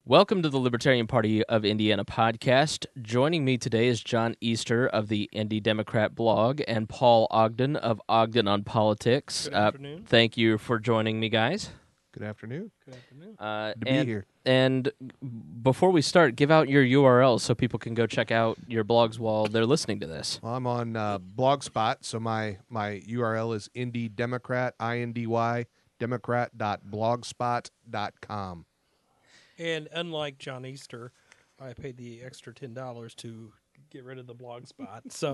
Welcome to the Libertarian Party of Indiana podcast. Joining me today is John Easter of the Indy Democrat blog and Paul Ogden of Ogden on Politics. Good afternoon. Thank you for joining me, guys. Good afternoon. Good afternoon. Good to be here. And before we start, give out your URL so people can go check out your blogs while they're listening to this. Well, I'm on Blogspot, so my URL is Indy Democrat, INDY, democrat.blogspot.com. And unlike John Easter, I paid the extra $10 to get rid of the blog spot. So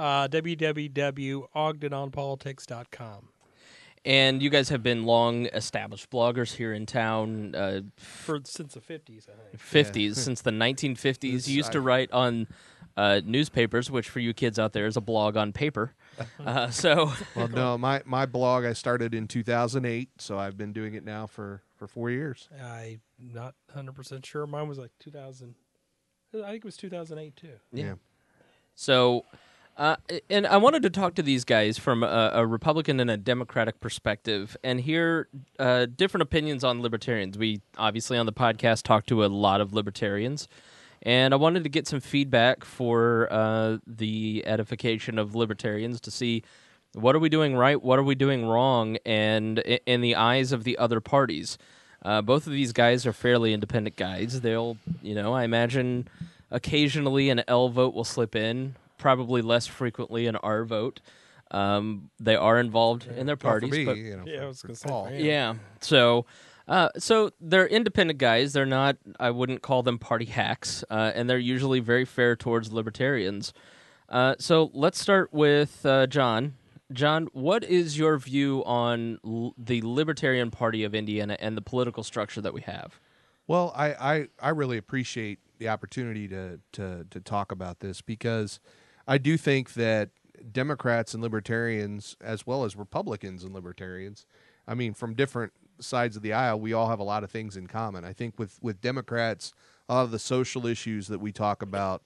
www.ogdenonpolitics.com. And you guys have been long-established bloggers here in town. Since the 50s, I think. 50s, since the 1950s. You used to write on newspapers, which for you kids out there is a blog on paper. Well, no, my blog I started in 2008, so I've been doing it now for 4 years. I'm not 100% sure. Mine was like 2000. I think it was 2008 too. Yeah. So, and I wanted to talk to these guys from a Republican and a Democratic perspective and hear different opinions on libertarians. We obviously on the podcast talk to a lot of libertarians, and I wanted to get some feedback for the edification of libertarians to see what are we doing right, what are we doing wrong, and in the eyes of the other parties. Both of these guys are fairly independent guys. They'll, I imagine occasionally an L vote will slip in, probably less frequently an R vote. They are involved in their parties. For me, but, I was going to say. Paul. yeah. So they're independent guys. They're not, I wouldn't call them party hacks, and they're usually very fair towards libertarians. So let's start with John. John, what is your view on the Libertarian Party of Indiana and the political structure that we have? Well, I really appreciate the opportunity to talk about this because I do think that Democrats and libertarians, as well as Republicans and libertarians, I mean, from different sides of the aisle, we all have a lot of things in common. I think with Democrats, a lot of the social issues that we talk about,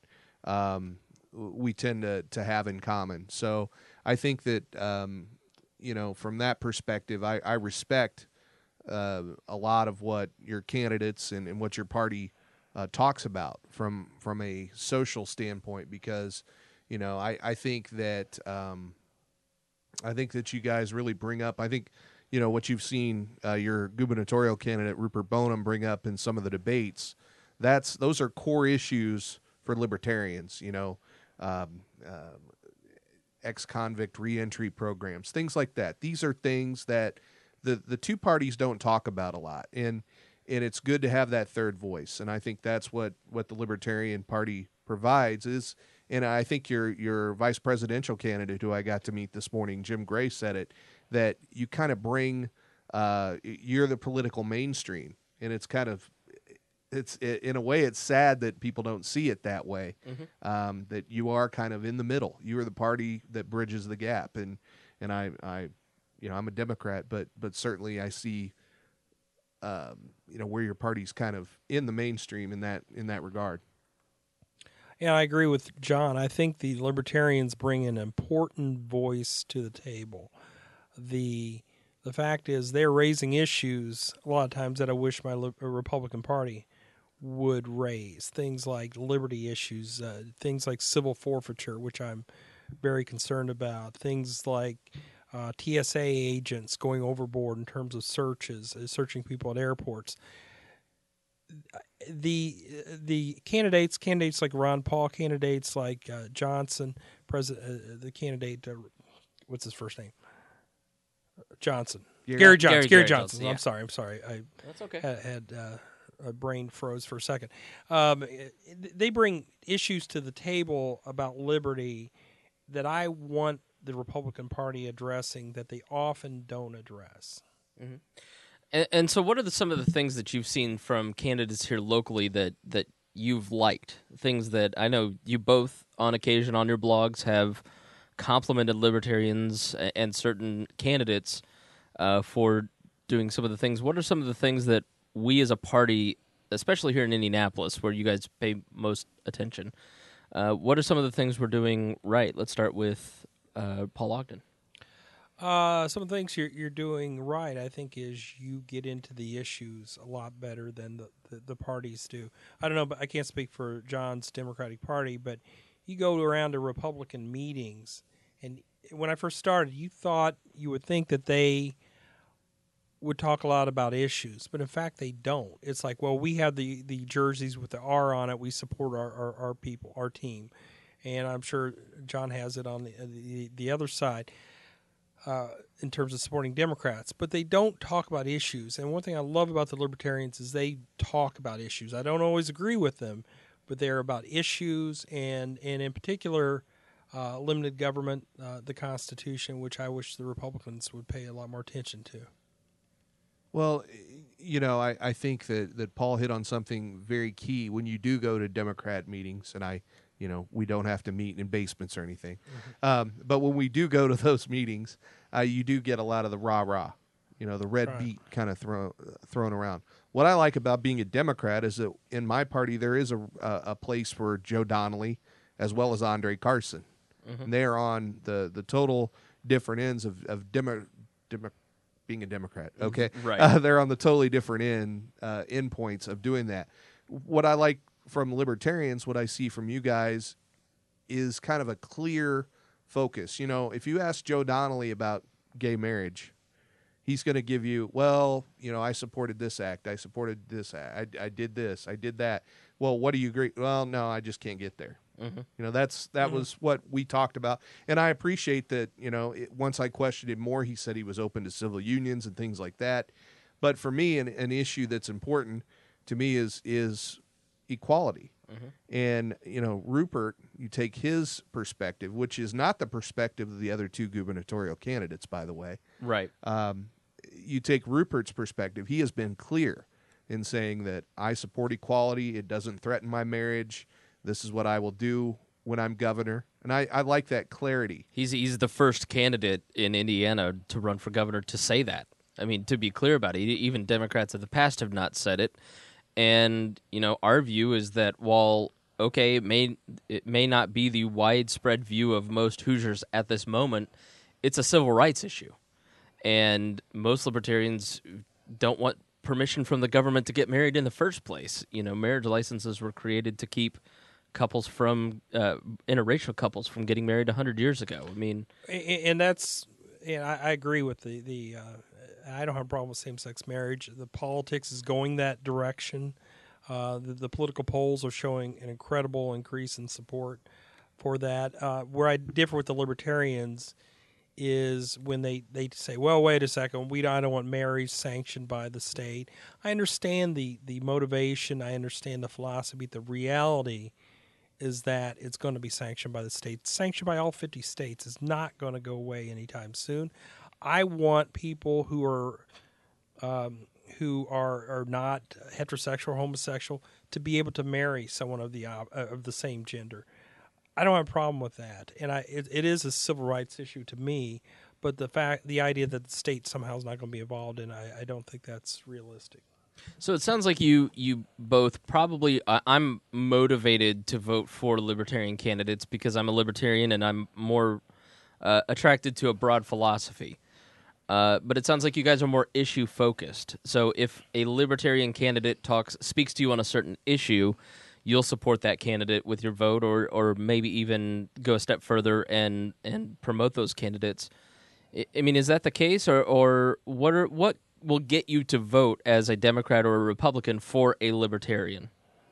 we tend to have in common. So I think that, from that perspective, I respect a lot of what your candidates and what your party talks about from a social standpoint because, I think that you guys really bring up, I think, what you've seen your gubernatorial candidate Rupert Boneham bring up in some of the debates, those are core issues for libertarians, ex-convict reentry programs, things like that. These are things that the two parties don't talk about a lot, and it's good to have that third voice. And I think that's what the Libertarian Party provides is. And I think your vice presidential candidate, who I got to meet this morning, Jim Gray, said it, that you kind of bring you're the political mainstream, and it's kind of. In a way, it's sad that people don't see it that way. Mm-hmm. That you are kind of in the middle. You are the party that bridges the gap, and I'm a Democrat, but certainly I see, where your party's kind of in the mainstream in that regard. Yeah, I agree with John. I think the libertarians bring an important voice to the table. The fact is they're raising issues a lot of times that I wish my Republican Party would raise, things like liberty issues, things like civil forfeiture, which I'm very concerned about, things like TSA agents going overboard in terms of searching people at airports. The candidates like Ron Paul, candidates like Johnson, the candidate, what's his first name? Johnson. Gary Johnson. Yeah. I'm sorry. That's okay. Had a brain froze for a second. They bring issues to the table about liberty that I want the Republican Party addressing that they often don't address. Mm-hmm. And so what are some of the things that you've seen from candidates here locally that you've liked? Things that I know you both, on occasion on your blogs, have complimented libertarians and certain candidates for doing some of the things. What are some of the things that we as a party, especially here in Indianapolis, where you guys pay most attention, what are some of the things we're doing right? Let's start with Paul Ogden. Some of the things you're doing right, I think, is you get into the issues a lot better than the parties do. I don't know, but I can't speak for John's Democratic Party, but you go around to Republican meetings, and when I first started, you would think that they would talk a lot about issues, but in fact they don't. It's like, well, we have the jerseys with the R on it. We support our people, our team, and I'm sure John has it on the other side. In terms of supporting Democrats, but they don't talk about issues. And one thing I love about the Libertarians is they talk about issues. I don't always agree with them, but they're about issues, and in particular, limited government, the Constitution, which I wish the Republicans would pay a lot more attention to. Well, I think that Paul hit on something very key when you do go to Democrat meetings, and we don't have to meet in basements or anything. But when we do go to those meetings, you do get a lot of the rah-rah, the red beat kind of thrown around. What I like about being a Democrat is that in my party there is a place for Joe Donnelly as well as Andre Carson. And they are on the total different ends of being a Democrat. Okay, right. They're on the totally different endpoints of doing that. What I like from Libertarians, what I see from you guys is kind of a clear focus. If you ask Joe Donnelly about gay marriage, he's going to give you, well, I supported this act. I supported this act. I did this. I did that. Well, what do you agree? Well, no, I just can't get there. That was what we talked about. And I appreciate that, once I questioned him more, he said he was open to civil unions and things like that. But for me, an issue that's important to me is equality. And, Rupert, you take his perspective, which is not the perspective of the other two gubernatorial candidates, by the way. Right. You take Rupert's perspective. He has been clear in saying that I support equality. It doesn't threaten my marriage. This is what I will do when I'm governor. And I like that clarity. He's the first candidate in Indiana to run for governor to say that. I mean, to be clear about it, even Democrats of the past have not said it. And, our view is that while, okay, it may not be the widespread view of most Hoosiers at this moment, it's a civil rights issue. And most libertarians don't want permission from the government to get married in the first place. Marriage licenses were created to keep couples from interracial couples from getting married 100 years ago. I mean, and that's, and I agree with the I don't have a problem with same-sex marriage. The politics is going that direction. The political polls are showing an incredible increase in support for that. Where I differ with the Libertarians is when they say, well, wait a second, I don't want marriage sanctioned by the state. I understand the motivation. I understand the philosophy. The reality is that it's going to be sanctioned by the state. Sanctioned by all 50 states is not going to go away anytime soon. I want people who are not heterosexual or homosexual to be able to marry someone of the same gender. I don't have a problem with that, and it is a civil rights issue to me. But the idea that the state somehow is not going to be involved in, I don't think that's realistic. So it sounds like you both probably. I'm motivated to vote for libertarian candidates because I'm a libertarian and I'm more attracted to a broad philosophy. But it sounds like you guys are more issue focused. So if a libertarian candidate speaks to you on a certain issue, you'll support that candidate with your vote, or maybe even go a step further and promote those candidates. I mean, is that the case, or what will get you to vote as a Democrat or a Republican for a libertarian?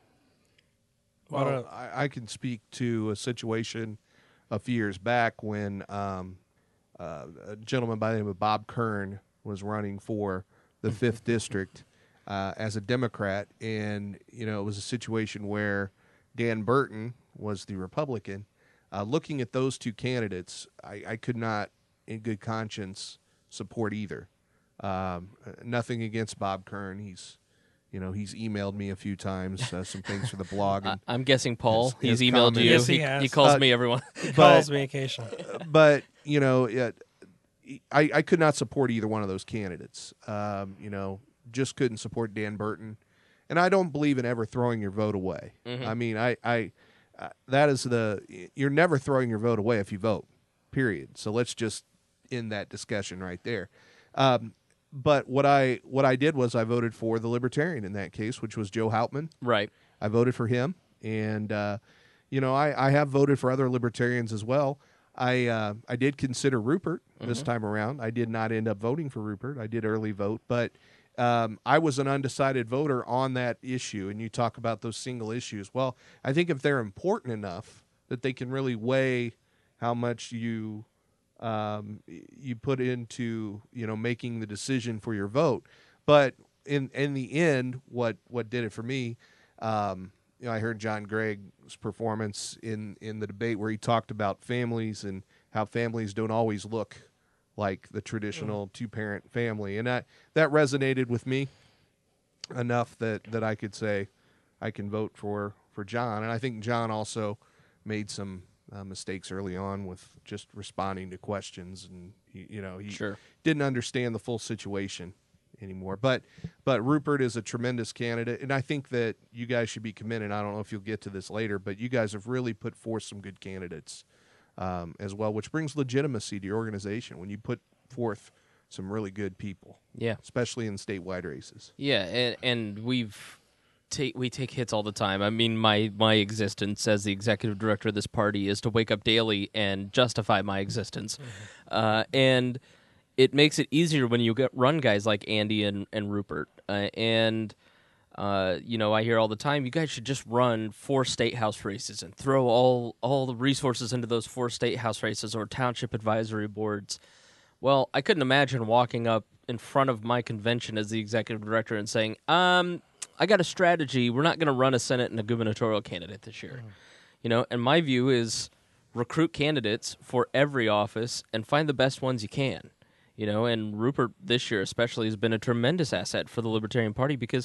Well, I can speak to a situation a few years back when a gentleman by the name of Bob Kern was running for the 5th District as a Democrat, and it was a situation where Dan Burton was the Republican. Looking at those two candidates, I could not, in good conscience, support either. Nothing against Bob Kern. He's emailed me a few times some things for the blog. And I'm guessing Paul. He's emailed commented. you. Yes, he has. He calls me everyone. He calls me occasionally. But I could not support either one of those candidates. Just couldn't support Dan Burton, and I don't believe in ever throwing your vote away. Mm-hmm. I mean, that is you're never throwing your vote away if you vote. Period. So let's just in that discussion right there. But what I did was I voted for the Libertarian in that case, which was Joe Hauptman. Right. I voted for him, and I have voted for other Libertarians as well. I did consider Rupert this time around. I did not end up voting for Rupert. I did early vote, but I was an undecided voter on that issue. And you talk about those single issues. Well, I think if they're important enough that they can really weigh how much you put into making the decision for your vote. But in the end, what did it for me? I heard John Gregg's performance in the debate where he talked about families and how families don't always look like the traditional two-parent family, and that resonated with me enough that I could say I can vote for John. And I think John also made some mistakes early on with just responding to questions, and he Sure. didn't understand the full situation anymore. But Rupert is a tremendous candidate, and I think that you guys should be commended. I don't know if you'll get to this later, but you guys have really put forth some good candidates as well, which brings legitimacy to your organization when you put forth some really good people. Yeah. Especially in statewide races. Yeah, and we take hits all the time. I mean, my existence as the executive director of this party is to wake up daily and justify my existence, and it makes it easier when you run guys like Andy and Rupert. I hear all the time, you guys should just run 4 state house races and throw all the resources into those 4 state house races or township advisory boards. Well, I couldn't imagine walking up in front of my convention as the executive director and saying, I got a strategy. We're not going to run a Senate and a gubernatorial candidate this year. And my view is recruit candidates for every office and find the best ones you can. And Rupert this year especially has been a tremendous asset for the Libertarian Party because,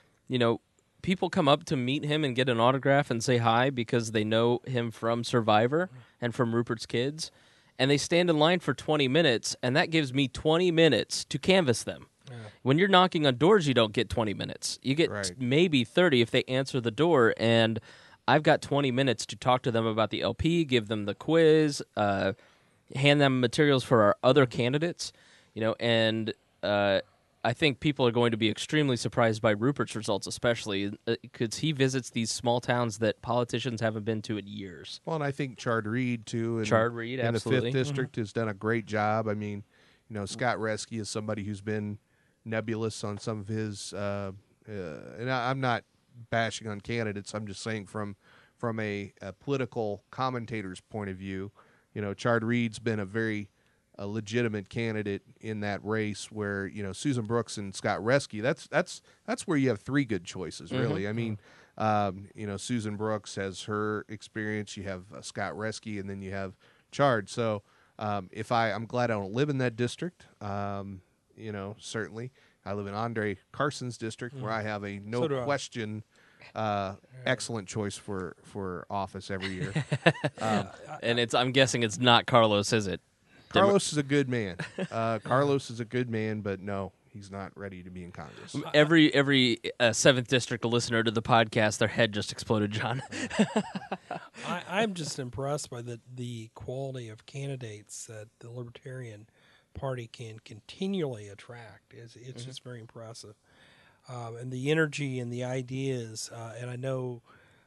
people come up to meet him and get an autograph and say hi because they know him from Survivor and from Rupert's Kids, and they stand in line for 20 minutes, and that gives me 20 minutes to canvass them. Yeah. When you're knocking on doors, you don't get 20 minutes. You get maybe 30 if they answer the door, and I've got 20 minutes to talk to them about the LP, give them the quiz, hand them materials for our other candidates, and I think people are going to be extremely surprised by Rupert's results, especially because he visits these small towns that politicians haven't been to in years. Well, and I think Chard Reed, too. Chard Reed, absolutely. In the 5th District has done a great job. I mean, Scott Reske is somebody who's been nebulous on some of his and I'm not bashing on candidates. I'm just saying from a political commentator's point of view, Chard Reed's been a very legitimate candidate in that race where, Susan Brooks and Scott Reske, that's where you have 3 good choices, really. I mean, Susan Brooks has her experience, you have Scott Reske, and then you have Chard. So I'm glad I don't live in that district. Certainly. I live in Andre Carson's district where I have a question excellent choice for office every year. And I'm guessing it's not Carlos, is it? Carlos is a good man. Carlos is a good man, but no, he's not ready to be in Congress. Every 7th District listener to the podcast, their head just exploded, John. I'm just impressed by the quality of candidates that the Libertarian Party can continually attract. It's just very impressive. And the energy and the ideas, and I know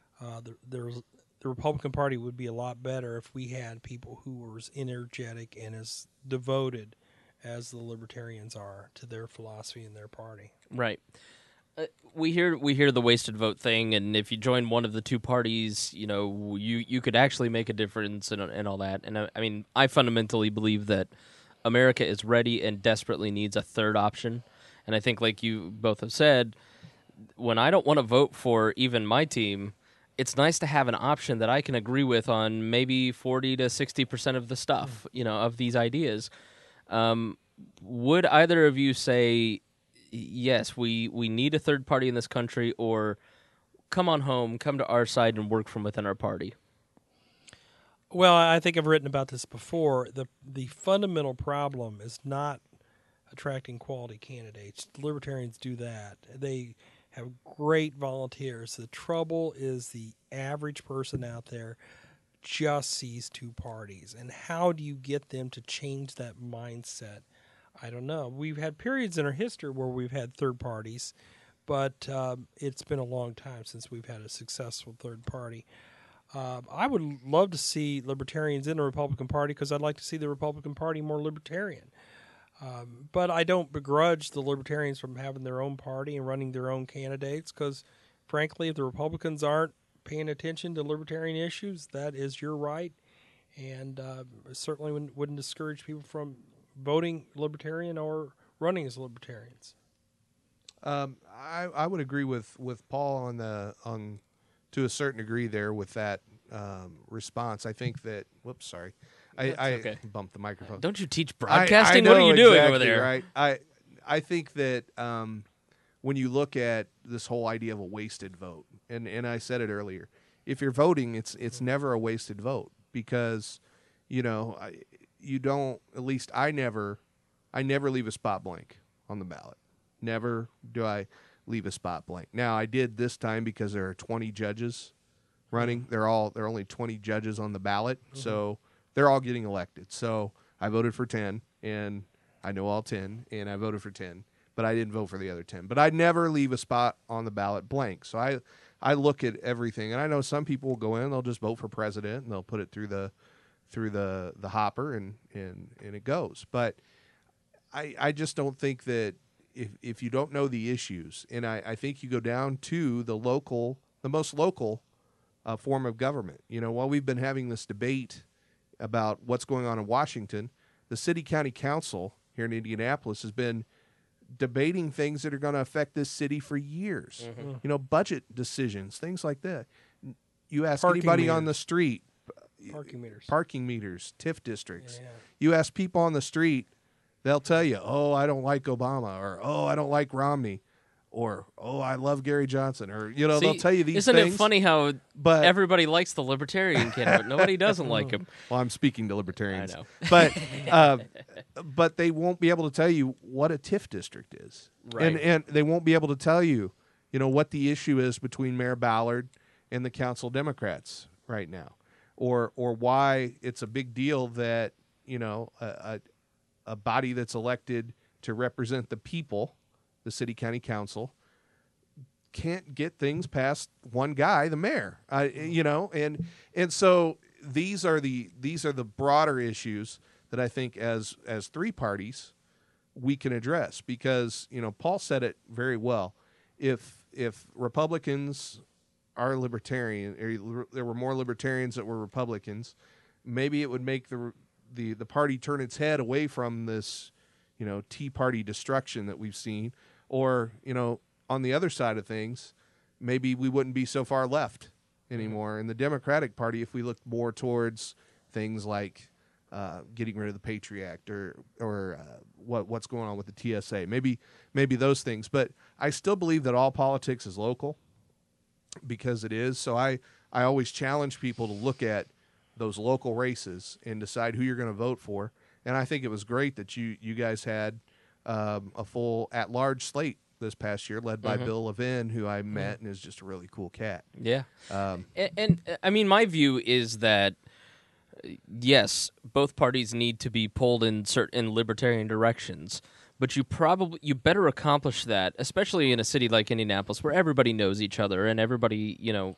the Republican Party would be a lot better if we had people who were as energetic and as devoted as the Libertarians are to their philosophy and their party. Right. We hear the wasted vote thing, and if you join one of the 2 parties, you could actually make a difference and all that. And I mean, I fundamentally believe that America is ready and desperately needs a third option. And I think, like you both have said, when I don't want to vote for even my team, it's nice to have an option that I can agree with on maybe 40 to 60% of the stuff, of these ideas. Would either of you say, yes, we need a third party in this country, or come on home, come to our side and work from within our party? Well, I think I've written about this before. The fundamental problem is not attracting quality candidates. The Libertarians do that. They have great volunteers. The trouble is the average person out there just sees two parties. And how do you get them to change that mindset? I don't know. We've had periods in our history where we've had third parties, but it's been a long time since we've had a successful third party. I would love to see libertarians in the Republican Party because I'd like to see the Republican Party more libertarian. But I don't begrudge the libertarians from having their own party and running their own candidates because, frankly, if the Republicans aren't paying attention to libertarian issues, that is your right. And certainly wouldn't discourage people from voting libertarian or running as libertarians. I would agree with Paul on to a certain degree there with that response. I think that I bumped the microphone. Don't you teach broadcasting? I know what are you doing exactly, over there? Right. I think that when you look at this whole idea of a wasted vote, and I said it earlier, if you're voting, it's never a wasted vote because you don't. At least I never leave a spot blank on the ballot. Never do I leave a spot blank. Now I did this time because there are 20 judges running. There are only 20 judges on the ballot, so they're all getting elected. So I voted for 10, and I know all 10, and I voted for 10, but I didn't vote for the other 10. But I never leave a spot on the ballot blank. So I look at everything, and I know some people will go in, they'll just vote for president, and they'll put it through the hopper, and it goes. But I just don't think that if you don't know the issues, and I think you go down to the most local form of government. While we've been having this debate about what's going on in Washington, the city county council here in Indianapolis has been debating things that are going to affect this city for years. Budget decisions, things like that. You ask anybody on the street, parking meters, TIF districts. Yeah. You ask people on the street, they'll tell you, "Oh, I don't like Obama," or "Oh, I don't like Romney," or "Oh, I love Gary Johnson," or they'll tell you these things. Isn't it funny how everybody likes the libertarian candidate, nobody doesn't like him? Well, I'm speaking to libertarians. I know, but they won't be able to tell you what a TIF district is, right? And they won't be able to tell you, what the issue is between Mayor Ballard and the council Democrats right now, or why it's a big deal that a body that's elected to represent the people, the city county council, can't get things past one guy, the mayor. And so these are the broader issues that I think as three parties we can address because Paul said it very well. If Republicans are libertarian, or there were more libertarians that were Republicans, maybe it would make the party turn its head away from this, Tea Party destruction that we've seen, or on the other side of things, maybe we wouldn't be so far left anymore in the Democratic Party if we looked more towards things like getting rid of the Patriot Act or what's going on with the TSA, maybe those things. But I still believe that all politics is local because it is. So I always challenge people to look at those local races and decide who you're going to vote for. And I think it was great that you guys had a full at-large slate this past year, led by Bill Levin, who I met and is just a really cool cat. Yeah. And I mean, my view is that, yes, both parties need to be pulled in certain libertarian directions, but you better accomplish that, especially in a city like Indianapolis where everybody knows each other and everybody,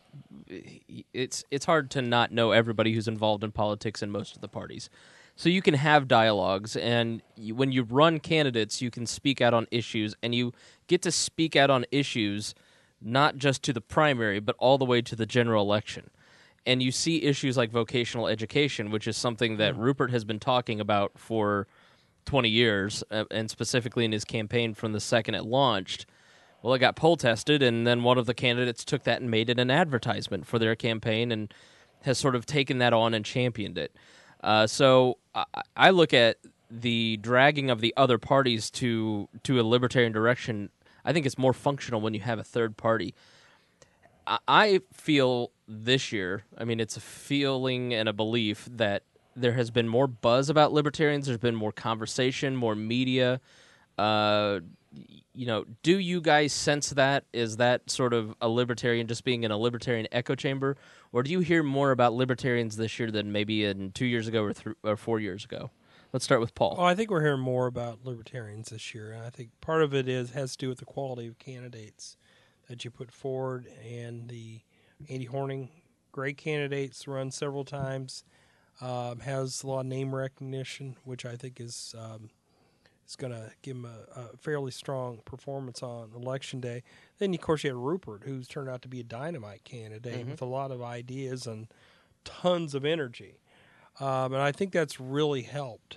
it's hard to not know everybody who's involved in politics in most of the parties. So you can have dialogues, and when you run candidates, you can speak out on issues, and you get to speak out on issues not just to the primary, but all the way to the general election. And you see issues like vocational education, which is something that Rupert has been talking about for 20 years, and specifically in his campaign from the second it launched. Well, it got poll tested, and then one of the candidates took that and made it an advertisement for their campaign and has sort of taken that on and championed it. So I look at the dragging of the other parties to a libertarian direction. I think it's more functional when you have a third party. I feel this year, I mean, it's a feeling and a belief that there has been more buzz about libertarians. There's been more conversation, more media, do you guys sense that? Is that sort of a libertarian just being in a libertarian echo chamber, or do you hear more about libertarians this year than maybe in 2 years ago or 4 years ago? Let's start with Paul. Well, I think we're hearing more about libertarians this year. And I think part of it has to do with the quality of candidates that you put forward, and the Andy Horning, great candidates, run several times, has a lot of name recognition, which I think is going to give him a fairly strong performance on Election Day. Then, of course, you have Rupert, who's turned out to be a dynamite candidate with a lot of ideas and tons of energy. And I think that's really helped.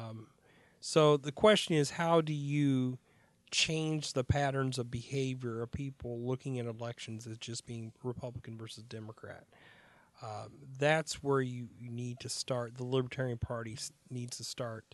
So the question is, how do you change the patterns of behavior of people looking at elections as just being Republican versus Democrat? That's where you need to start. The Libertarian Party needs to start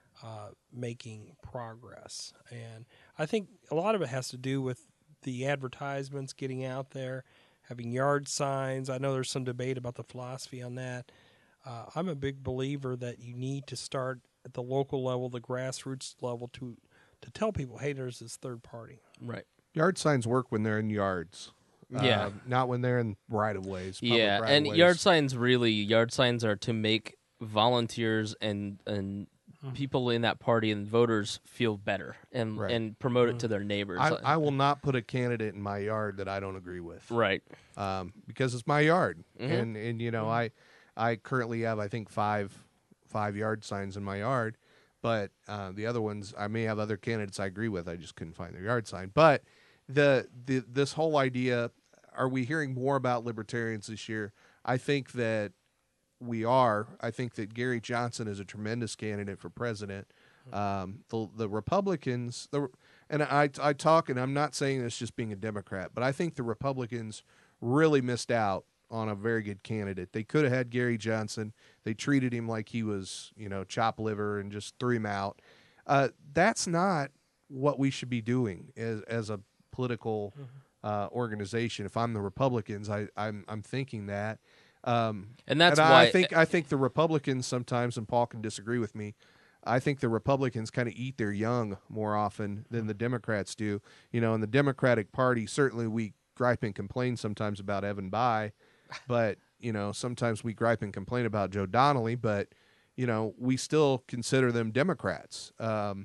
making progress. And I think a lot of it has to do with the advertisements getting out there, having yard signs. I know there's some debate about the philosophy on that. I'm a big believer that you need to start at the local level, the grassroots level, to tell people, hey, there's this third party. Right. Yard signs work when they're in yards. Yeah. Not when they're in right-of-ways. Yeah, and right-of-ways. yard signs are to make volunteers and people in that party and voters feel better and promote it to their neighbors. I will not put a candidate in my yard that I don't agree with. Right. Because it's my yard. And I currently have, I think, five yard signs in my yard, but the other ones, I may have other candidates I agree with. I just couldn't find their yard sign. But this whole idea, are we hearing more about libertarians this year? I think that we are. I think that Gary Johnson is a tremendous candidate for president. The Republicans, and I talk, and I'm not saying this just being a Democrat, but I think the Republicans really missed out on a very good candidate. They could have had Gary Johnson. They treated him like he was, chop liver and just threw him out. That's not what we should be doing as a political organization. If I'm the Republicans, I'm thinking that. And that's why I think the Republicans sometimes, and Paul can disagree with me, I think the Republicans kind of eat their young more often than the Democrats do. In the Democratic Party, certainly we gripe and complain sometimes about Evan Bayh, but sometimes we gripe and complain about Joe Donnelly, but we still consider them Democrats.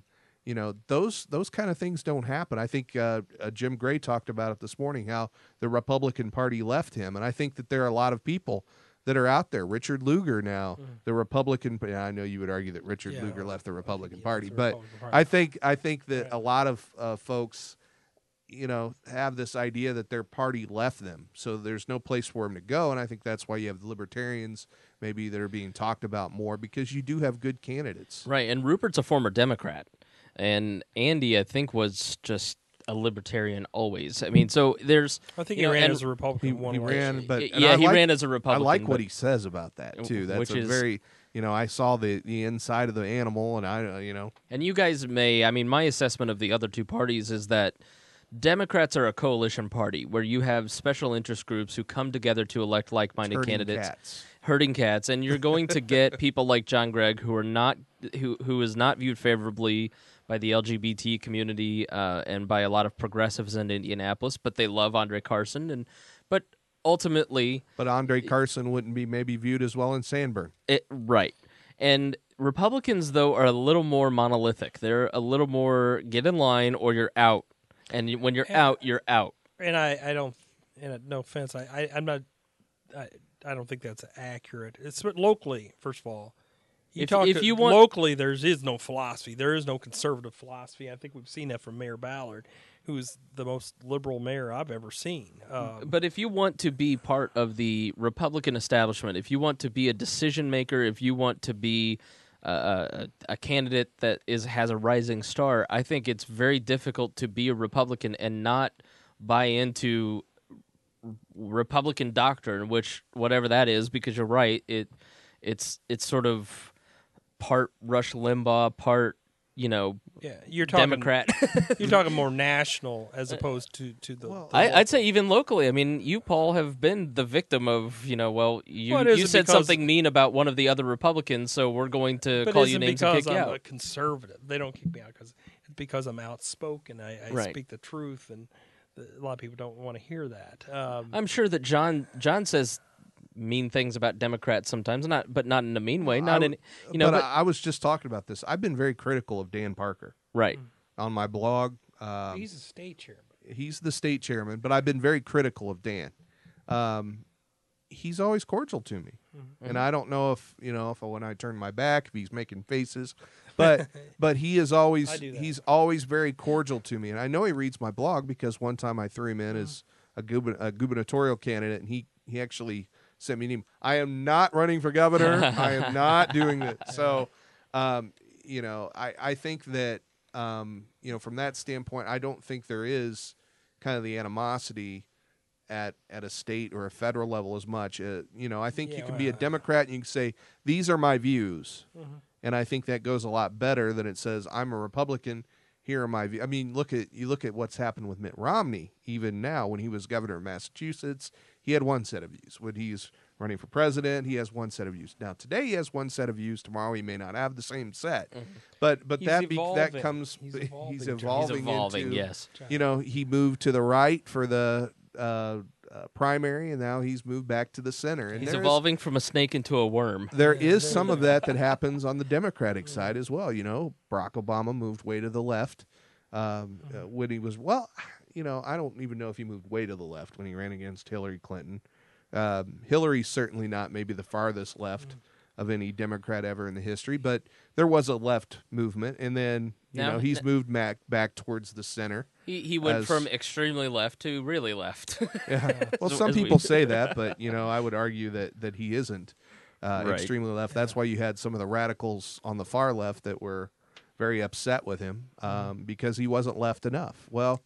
Those kind of things don't happen. I think Jim Gray talked about it this morning, how the Republican Party left him, and I think that there are a lot of people that are out there. Richard Lugar now, the Republican. I know you would argue that Richard Lugar left the Republican Party, but I think that a lot of folks, have this idea that their party left them, so there's no place for them to go, and I think that's why you have the libertarians maybe that are being talked about more, because you do have good candidates. Right, and Rupert's a former Democrat, and Andy, I think, was just a libertarian always. I mean, so there's... I think he ran as a Republican. He ran, but he ran as a Republican. I like what he says about that, too. That's very... I saw the inside of the animal, and And you guys my assessment of the other two parties is that Democrats are a coalition party where you have special interest groups who come together to elect like-minded candidates. Herding cats. And you're going to get people like John Gregg who is not viewed favorably by the LGBT community and by a lot of progressives in Indianapolis, but they love Andre Carson. But ultimately... But Andre Carson wouldn't be maybe viewed as well in Sanborn. Right. And Republicans, though, are a little more monolithic. They're a little more get in line or you're out. And when you're out, you're out. And I don't, and no offense, I'm not, I don't think that's accurate. It's locally, first of all. Locally, there is no philosophy. There is no conservative philosophy. I think we've seen that from Mayor Ballard, who is the most liberal mayor I've ever seen. But if you want to be part of the Republican establishment, if you want to be a decision maker, if you want to be a candidate that has a rising star, I think it's very difficult to be a Republican and not buy into Republican doctrine, which whatever that is, because you're right, it's sort of part Rush Limbaugh, part Yeah, you're talking Democrat. You're talking more national as opposed to the. Well, the I'd say even locally. I mean, you, Paul, have been the victim of, you is it said because- something mean about one of the other Republicans, so we're going to but call isn't you names and because kick you I'm out. a conservative. They don't kick me out because it's because I'm outspoken. I Right. speak the truth, and a lot of people don't want to hear that. I'm sure that John says mean things about Democrats sometimes, but not in a mean way. Not in, but I was just talking about this. I've been very critical of Dan Parker right. on my blog. He's a state chairman. He's the state chairman, but I've been very critical of Dan. He's always cordial to me, and I don't know if when I turn my back, if he's making faces, but he is always I do that. he's always very cordial to me, and I know he reads my blog because one time I threw him in as a gubernatorial candidate, and he actually sent me an email. I am not running for governor. I am not doing it. So, I think that from that standpoint, I don't think there is kind of the animosity at a state or a federal level as much. I think you can be a Democrat and you can say, these are my views. And I think that goes a lot better than it says, I'm a Republican, here are my views. I mean, look at what's happened with Mitt Romney. Even now, when he was governor of Massachusetts, he had one set of views. When he's running for president, he has one set of views. Now, today he has one set of views. Tomorrow he may not have the same set. But He's that evolving. comes. He's He's evolving, evolving. Into, yes. he moved to the right for the primary, and now he's moved back to the center. And He's evolving from a snake into a worm. There is some of that happens on the Democratic side as well. Barack Obama moved way to the left when he was I don't even know if he moved way to the left when he ran against Hillary Clinton. Hillary's certainly not maybe the farthest left of any Democrat ever in the history, but there was a left movement, and then he's moved back towards the center. He went from extremely left to really left. Yeah. Well, some people say that, but I would argue that he isn't extremely left. That's why you had some of the radicals on the far left that were very upset with him because he wasn't left enough. Well,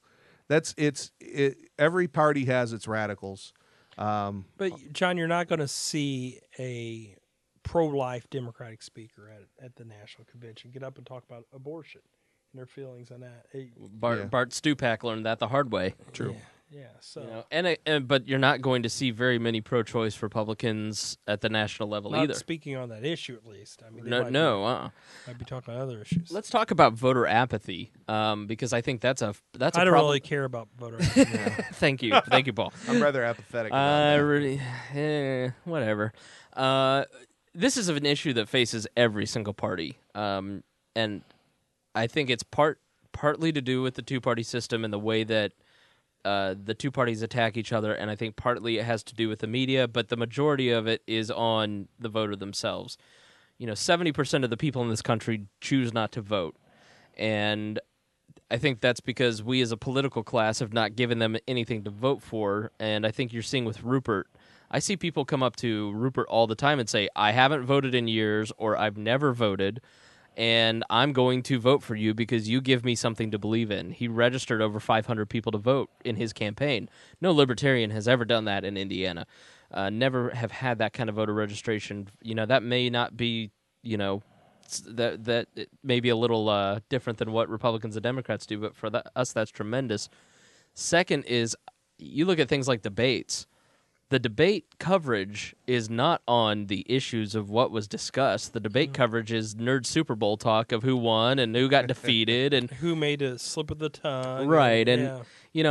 every party has its radicals. But John, you're not going to see a pro-life Democratic speaker at the national convention get up and talk about abortion and their feelings on that. Bart Stupak learned that the hard way. True. Yeah. So, but you're not going to see very many pro-choice Republicans at the national level not either. speaking on that issue, at least. I mean, might be talking on other issues. Let's talk about voter apathy, because I think that's a I don't problem. really care about voter apathy. Thank you, Paul. I'm rather apathetic about that. Really, whatever. This is an issue that faces every single party, and I think it's partly to do with the two-party system and the way that the two parties attack each other, and I think partly it has to do with the media, but the majority of it is on the voter themselves. 70% of the people in this country choose not to vote, and I think that's because we as a political class have not given them anything to vote for, and I think you're seeing with Rupert. I see people come up to Rupert all the time and say, I haven't voted in years, or I've never voted, and I'm going to vote for you because you give me something to believe in. He registered over 500 people to vote in his campaign. No libertarian has ever done that in Indiana. Never have had that kind of voter registration. That may not be, that it may be a little different than what Republicans and Democrats do, but for us, that's tremendous. Second is, you look at things like debates. The debate coverage is not on the issues of what was discussed. The debate coverage is nerd Super Bowl talk of who won and who got defeated and Who made a slip of the tongue. right. And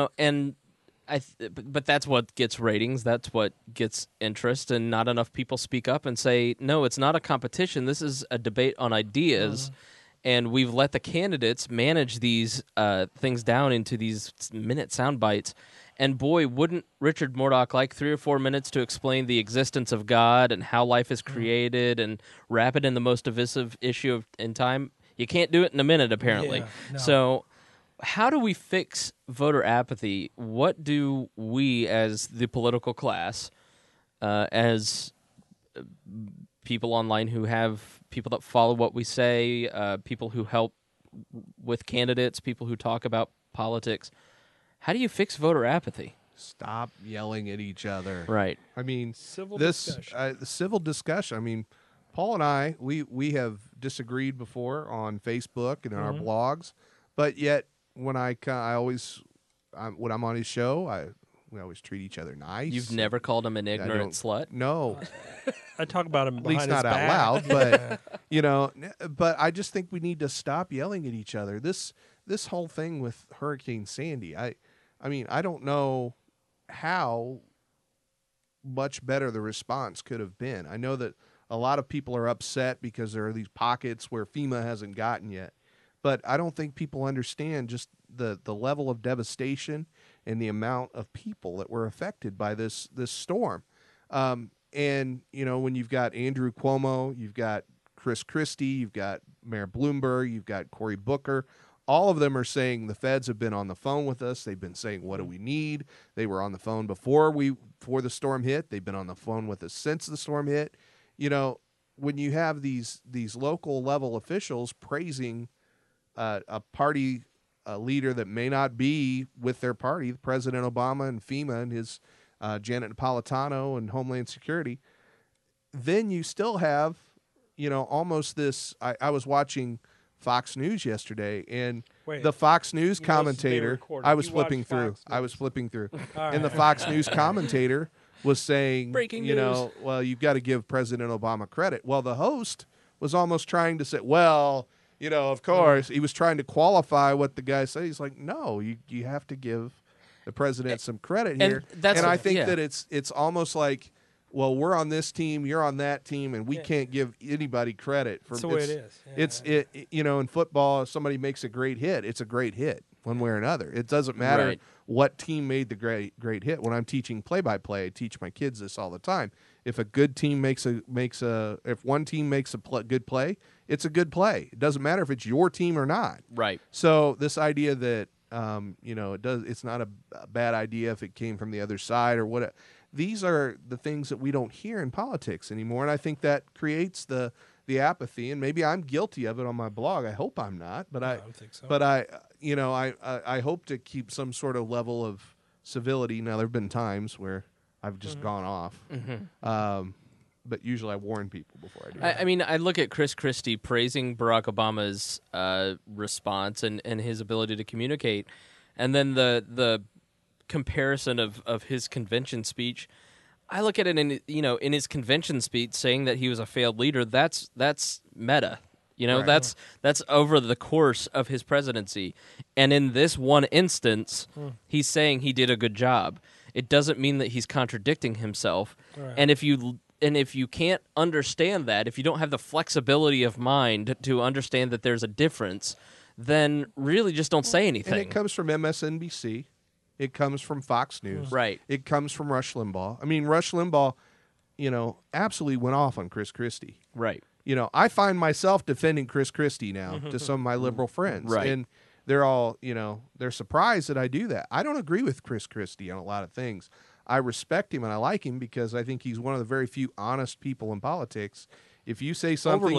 But that's what gets ratings. That's what gets interest, and not enough people speak up and say, no, it's not a competition. This is a debate on ideas, and we've let the candidates manage these things down into these minute sound bites. And boy, wouldn't Richard Murdoch like 3 or 4 minutes to explain the existence of God and how life is created and wrap it in the most divisive issue in time? You can't do it in a minute, apparently. Yeah, no. So how do we fix voter apathy? What do we as the political class, as people online who have people that follow what we say, people who help with candidates, people who talk about politics, how do you fix voter apathy? Stop yelling at each other. Right. I mean, Civil this discussion. the civil discussion. I mean, Paul and I, we have disagreed before on Facebook and in our blogs, but yet when when I'm on his show, we always treat each other nice. You've never called him an ignorant slut? No. I talk about him At least behind his not out back. loud, but but I just think we need to stop yelling at each other. This whole thing with Hurricane Sandy, I mean, I don't know how much better the response could have been. I know that a lot of people are upset because there are these pockets where FEMA hasn't gotten yet, but I don't think people understand just the level of devastation and the amount of people that were affected by this storm. And, when you've got Andrew Cuomo, you've got Chris Christie, you've got Mayor Bloomberg, you've got Cory Booker, all of them are saying the feds have been on the phone with us. They've been saying, what do we need? They were on the phone before the storm hit. They've been on the phone with us since the storm hit. When you have these local level officials praising a party leader that may not be with their party, President Obama and FEMA and his Janet Napolitano and Homeland Security, then you still have, almost this. I was watching Fox News yesterday, and the Fox News commentator, I was flipping through. And the Fox News commentator was saying, breaking news. Well, you've got to give President Obama credit. Well, the host was almost trying to say, well, of course, he was trying to qualify what the guy said. He's like, no, you have to give the president some credit here. And I think that it's almost like, well, we're on this team, you're on that team, and we can't give anybody credit for. That's the way it is. Yeah. In football, if somebody makes a great hit, it's a great hit one way or another. It doesn't matter what team made the great hit. When I'm teaching play-by-play, I teach my kids this all the time. If a good team if one team makes a good play, it's a good play. It doesn't matter if it's your team or not. Right. So this idea that it's not a bad idea if it came from the other side or what. These are the things that we don't hear in politics anymore, and I think that creates the apathy. And maybe I'm guilty of it on my blog. I hope I'm not, but I don't think so. But I hope to keep some sort of level of civility. Now there have been times where I've just gone off, but usually I warn people before I do. I mean, I look at Chris Christie praising Barack Obama's response and his ability to communicate, and then the comparison of his convention speech. I look at it in his convention speech saying that he was a failed leader. That's meta. Right. That's over the course of his presidency. And in this one instance, he's saying he did a good job. It doesn't mean that he's contradicting himself. Right. And if you can't understand that, if you don't have the flexibility of mind to understand that there's a difference, then really just don't say anything. And it comes from MSNBC. It comes from Fox News. Right. It comes from Rush Limbaugh. I mean, Rush Limbaugh, absolutely went off on Chris Christie. Right. I find myself defending Chris Christie now to some of my liberal friends. Right. And they're all, they're surprised that I do that. I don't agree with Chris Christie on a lot of things. I respect him and I like him because I think he's one of the very few honest people in politics. If you say something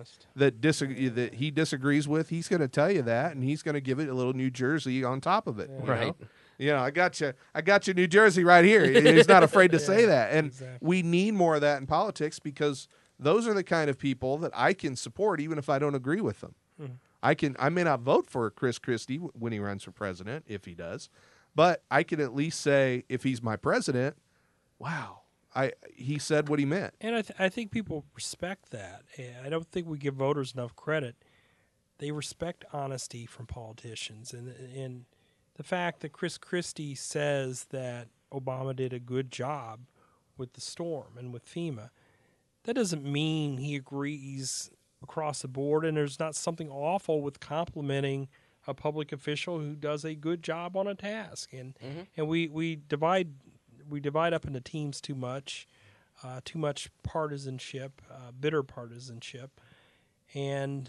that he disagrees with, he's going to tell you that, and he's going to give it a little New Jersey on top of it. Yeah. Right. I got you, New Jersey right here. He's not afraid to say that. And we need more of that in politics because those are the kind of people that I can support even if I don't agree with them. I may not vote for Chris Christie when he runs for president, if he does, but I can at least say if he's my president, wow, he said what he meant. And I think people respect that. I don't think we give voters enough credit. They respect honesty from politicians, and the fact that Chris Christie says that Obama did a good job with the storm and with FEMA, that doesn't mean he agrees across the board, and there's not something awful with complimenting a public official who does a good job on a task. And we divide up into teams too much partisanship, bitter partisanship, and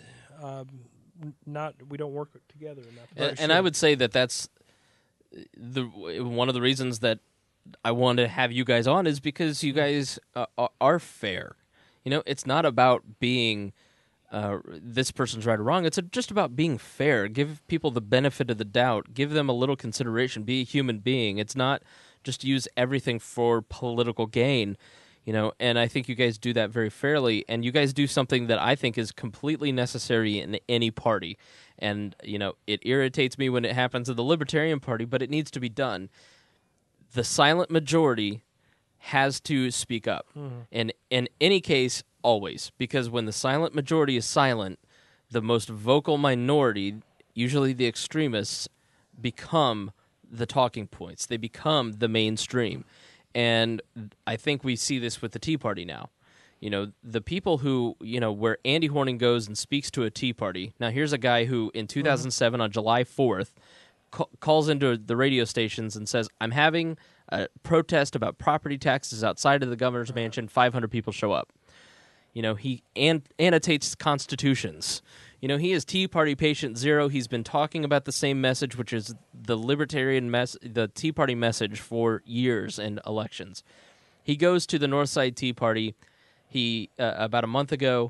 we don't work together enough. And I would say that's one of the reasons that I wanted to have you guys on is because you guys are fair. It's not about being this person's right or wrong. It's just about being fair. Give people the benefit of the doubt. Give them a little consideration. Be a human being. It's not just use everything for political gain. And I think you guys do that very fairly, and you guys do something that I think is completely necessary in any party. And, it irritates me when it happens to the Libertarian Party, but it needs to be done. The silent majority has to speak up. And in any case, always. Because when the silent majority is silent, the most vocal minority, usually the extremists, become the talking points. They become the mainstream. And I think we see this with the Tea Party now. The people who, where Andy Horning goes and speaks to a Tea Party. Now, here's a guy who, in 2007, on July 4th, calls into the radio stations and says, I'm having a protest about property taxes outside of the governor's mansion. 500 people show up. He annotates constitutions. He is Tea Party patient zero. He's been talking about the same message, which is the the Tea Party message for years in elections. He goes to the Northside Tea Party. He about a month ago,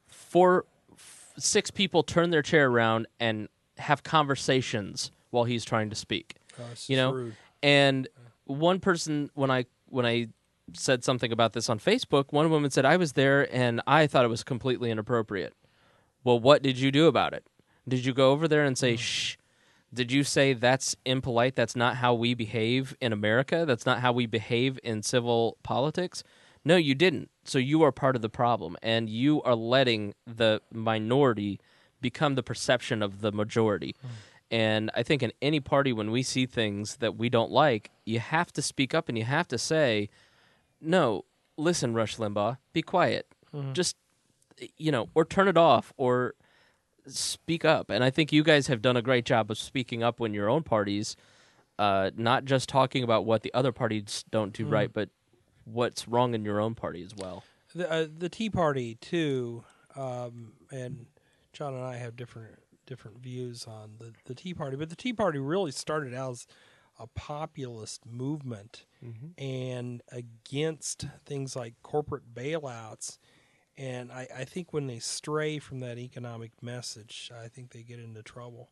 6 people turn their chair around and have conversations while he's trying to speak. Rude. And one person, when I said something about this on Facebook, one woman said, I was there and I thought it was completely inappropriate. Well, what did you do about it? Did you go over there and say, shh? Did you say that's impolite? That's not how we behave in America? That's not how we behave in civil politics? No, you didn't. So you are part of the problem, and you are letting the minority become the perception of the majority. And I think in any party, when we see things that we don't like, you have to speak up and you have to say, no, listen, Rush Limbaugh, be quiet. Just, or turn it off or speak up. And I think you guys have done a great job of speaking up when your own parties, not just talking about what the other parties don't do right, but what's wrong in your own party as well. The Tea Party, too, and John and I have different views on the Tea Party, but the Tea Party really started out as a populist movement and against things like corporate bailouts. And I think when they stray from that economic message, I think they get into trouble.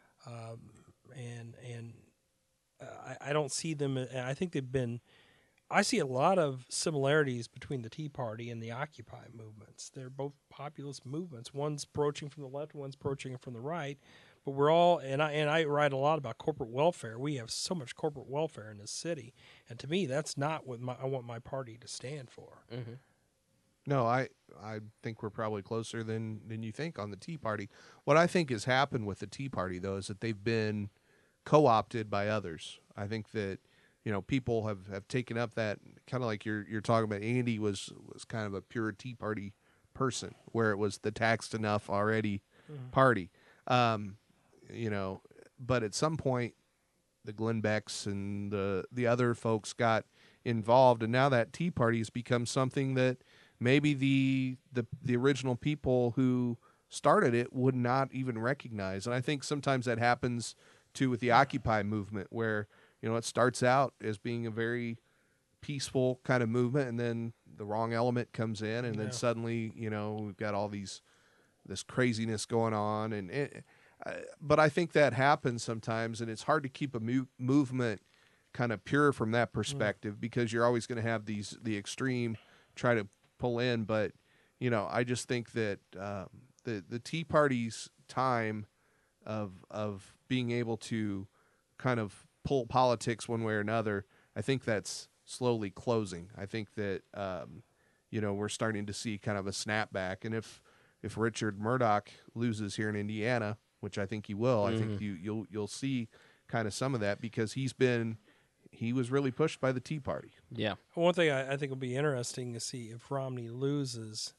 I don't see them. I think they've been. I see a lot of similarities between the Tea Party and the Occupy movements. They're both populist movements. One's approaching from the left, one's approaching from the right. But we're all, and I write a lot about corporate welfare. We have so much corporate welfare in this city, and to me, that's not what I want my party to stand for. No, I think we're probably closer than you think on the Tea Party. What I think has happened with the Tea Party, though, is that they've been co-opted by others. I think that people have taken up that kind of like you're talking about. Andy was kind of a pure Tea Party person, where it was the taxed enough already party. But at some point, the Glenn Becks and the other folks got involved, and now that Tea Party has become something that maybe the original people who started it would not even recognize. And I think sometimes that happens too with the Occupy movement, where it starts out as being a very peaceful kind of movement, and then the wrong element comes in, and then suddenly we've got all this craziness going on, but I think that happens sometimes, and it's hard to keep a movement kind of pure from that perspective, because you're always going to have the extreme try to pull in. But I just think that the Tea Party's time of being able to kind of pull politics one way or another, I think that's slowly closing. I think that we're starting to see kind of a snapback, and if Richard Murdoch loses here in Indiana, which I think he will, I think you'll see kind of some of that, because he was really pushed by the Tea Party. Yeah. One thing I think will be interesting to see if Romney loses,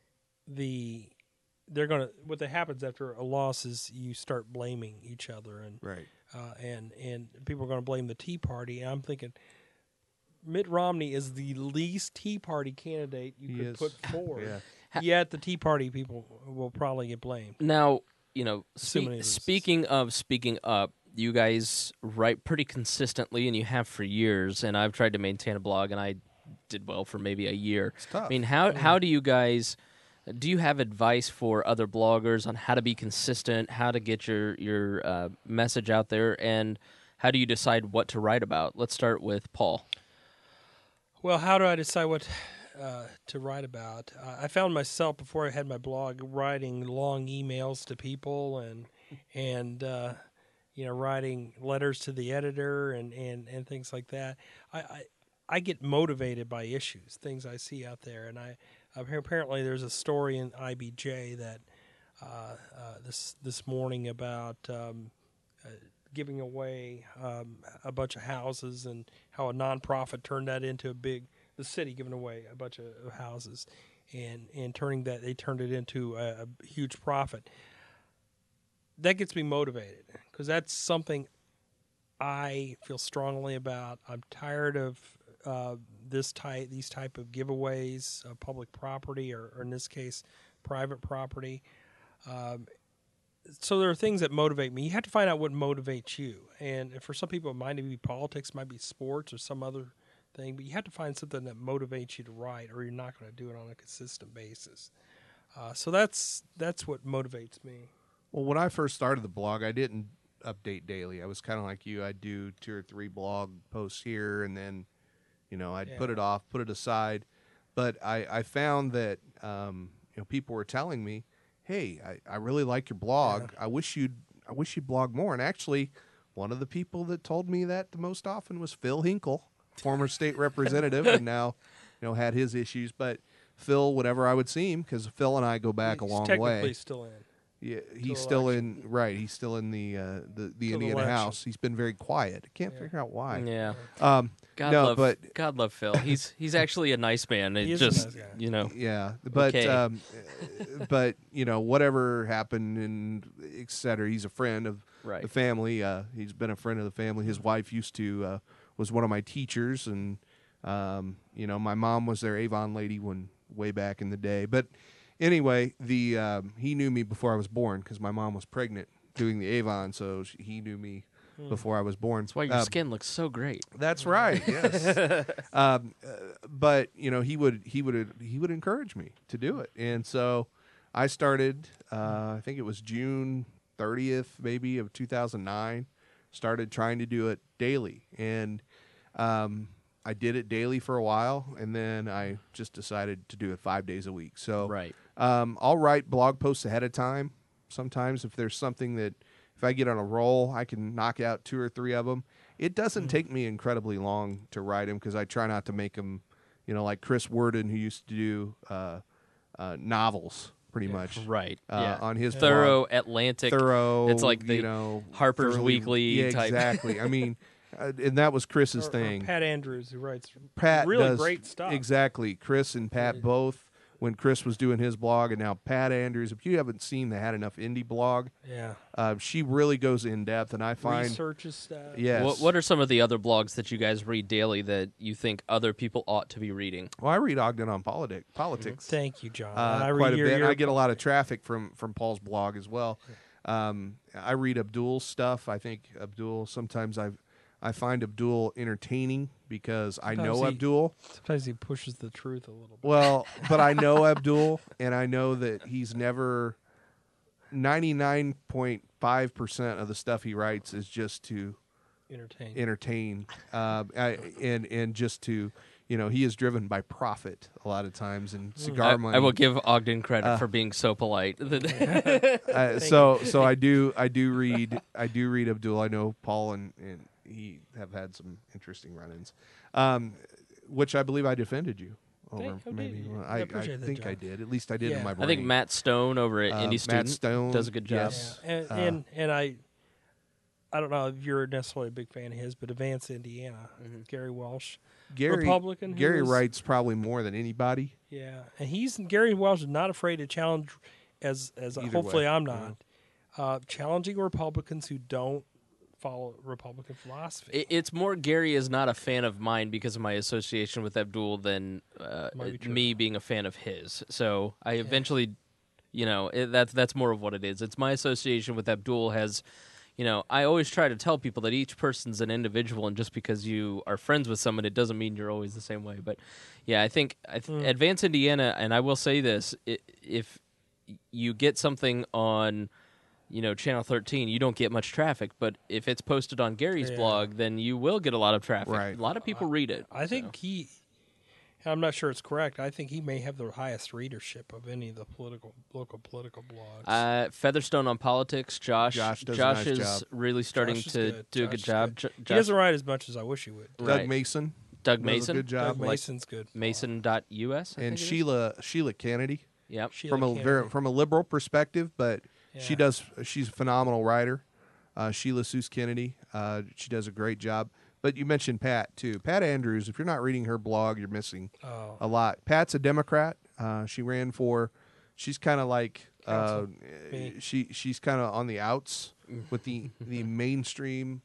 what happens after a loss is you start blaming each other, and right. And people are going to blame the Tea Party. And I'm thinking Mitt Romney is the least Tea Party candidate you could put forward. Yet the Tea Party people will probably get blamed. Now, speaking of speaking up, you guys write pretty consistently, and you have for years. And I've tried to maintain a blog, and I did well for maybe a year. It's tough. I mean, how do you guys? Do you have advice for other bloggers on how to be consistent, how to get your message out there, and how do you decide what to write about? Let's start with Paul. Well, how do I decide what? to write about. I found myself before I had my blog writing long emails to people and writing letters to the editor and things like that. I get motivated by issues, things I see out there, and apparently there's a story in IBJ that this morning about giving away a bunch of houses and how a nonprofit turned that into the city giving away a bunch of houses and they turned it into a huge profit. That gets me motivated because that's something I feel strongly about. I'm tired of these type of giveaways of public property or in this case private property. So there are things that motivate me. You have to find out what motivates you. And for some people, it might be politics, it might be sports or some other thing. But you have to find something that motivates you to write, or you're not going to do it on a consistent basis. So that's what motivates me. Well, when I first started the blog, I didn't update daily. I was kind of like you. I'd do 2 or 3 blog posts here, and then, I'd put it off, put it aside. But I found that people were telling me, hey, I really like your blog. Yeah. I wish you'd blog more. And actually, one of the people that told me that the most often was Phil Hinkle, former state representative, and now, had his issues. But Phil, whenever I would see him, because Phil and I go back a long way. He's technically still in. Yeah, he's still in. Right, he's still in the Indiana House. He's been very quiet. I can't figure out why. Yeah. God love Phil. He's actually a nice man. It just, a nice guy. Yeah, but okay. But whatever happened and et cetera, he's a friend of the family. He's been a friend of the family. His wife was one of my teachers, and my mom was their Avon lady way back in the day. But anyway, he knew me before I was born because my mom was pregnant doing the Avon, so he knew me before I was born. That's why your skin looks so great. That's right. Yes. But he would encourage me to do it, and so I started. I think it was June 30th, maybe of 2009. Started trying to do it daily, and I did it daily for a while, and then I just decided to do it 5 days a week. So I'll write blog posts ahead of time. Sometimes if there's something that, if I get on a roll, I can knock out 2 or 3 of them. It doesn't take me incredibly long to write them because I try not to make them, like Chris Worden, who used to do novels pretty much. Right. On his thorough, blog. Atlantic. Thorough. It's like the Harper's Weekly type. Exactly. I mean, and that was Chris's thing. Or Pat Andrews, who writes really great stuff. Exactly. Chris and Pat both, when Chris was doing his blog, and now Pat Andrews. If you haven't seen the Had Enough Indie blog, she really goes in depth, and I find researches stuff. Yes. What are some of the other blogs that you guys read daily that you think other people ought to be reading? Well, I read Ogden on Politics. Thank you, John. Quite a bit. I get a lot of traffic from Paul's blog as well. I read Abdul's stuff. I think Abdul, sometimes I find Abdul entertaining because I know Abdul. Sometimes he pushes the truth a little bit. Well, but I know Abdul, and I know that he's never 99.5% of the stuff he writes is just to entertain, and just to, he is driven by profit a lot of times and cigar money. I will give Ogden credit for being so polite. So I do read Abdul. I know Paul and he have had some interesting run-ins, which I believe I defended you over. Maybe I think I did. At least I did in my brain. I think Matt Stone over at Indie Student does a good job. Yes. And I don't know if you're necessarily a big fan of his, but Advance Indiana, Gary Welsh, Republican. Gary writes probably more than anybody. Yeah, and Gary Welsh is not afraid to challenge, as hopefully I'm not, challenging Republicans who don't follow Republican philosophy. It's more Gary is not a fan of mine because of my association with Abdul than me being a fan of his. So I eventually, that's more of what it is. It's my association with Abdul has, I always try to tell people that each person's an individual, and just because you are friends with someone, it doesn't mean you're always the same way. But yeah, I think Advance Indiana, and I will say this, if you get something on Channel 13, you don't get much traffic, but if it's posted on Gary's blog, then you will get a lot of traffic. Right. A lot of people read it. I think I'm not sure it's correct. I think he may have the highest readership of any of the local political blogs. Featherstone on Politics. Josh does a nice is job. really starting Josh is to good. do a Josh good is job. good. He Josh, doesn't write as much as I wish he would. Doug right. Mason. Doug does Mason. a good job. Doug Mason's good. Mason.us. And Sheila Kennedy. Yep. Sheila Kennedy. From a liberal perspective, but Yeah. she's a phenomenal writer. Sheila Seuss Kennedy. She does a great job. But you mentioned Pat too. Pat Andrews. If you're not reading her blog, you're missing a lot. Pat's a Democrat. She ran for. She's kind of like Me. she's kind of on the outs with the mainstream,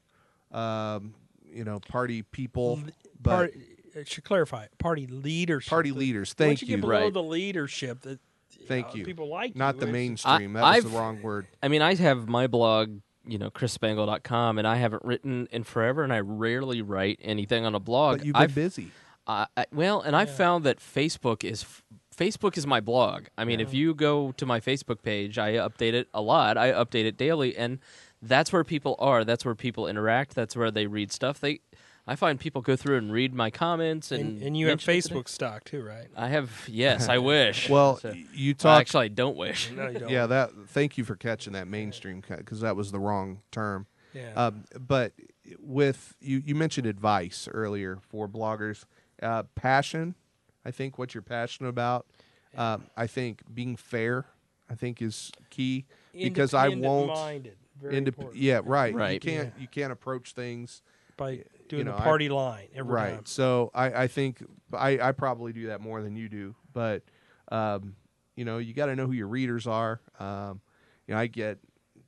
party people. But Should clarify. Party leadership. party leaders. Once Thank you you. get below Right. the leadership, that Thank you. people like Not you. the It's- mainstream. That was the I've- wrong word. I mean, I have my blog, chrisspangle.com, and I haven't written in forever, and I rarely write anything on a blog. But you've been busy. I found that Facebook is my blog. I mean, if you go to my Facebook page, I update it a lot. I update it daily, and that's where people are. That's where people interact. That's where they read stuff. I find people go through and read my comments, and you have mention it today. Facebook stock too, right? I have, yes, I wish. Well, So- you well, talked. actually, I don't wish. No, you don't. Yeah, thank you for catching that mainstream because that was the wrong term. Yeah. But with you mentioned advice earlier for bloggers. Passion, I think what you're passionate about. I think being fair, I think is key because I won't. Independent-minded. Very important. Yeah, right. Right. You can't approach things. By doing know, the party line every Right. time. So I think I probably do that more than you do, but you got to know who your readers are. I get